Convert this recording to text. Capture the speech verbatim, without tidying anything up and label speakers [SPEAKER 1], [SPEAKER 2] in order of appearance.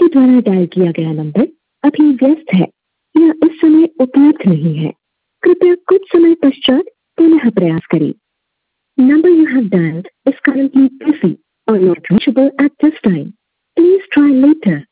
[SPEAKER 1] आपके द्वारा डायल किया गया नंबर अभी व्यस्त है या इस समय उपलब्ध नहीं है। कृपया कुछ समय पश्चात पुनः प्रयास करें। Number you have dialed is currently busy or not reachable at this time. Please try later.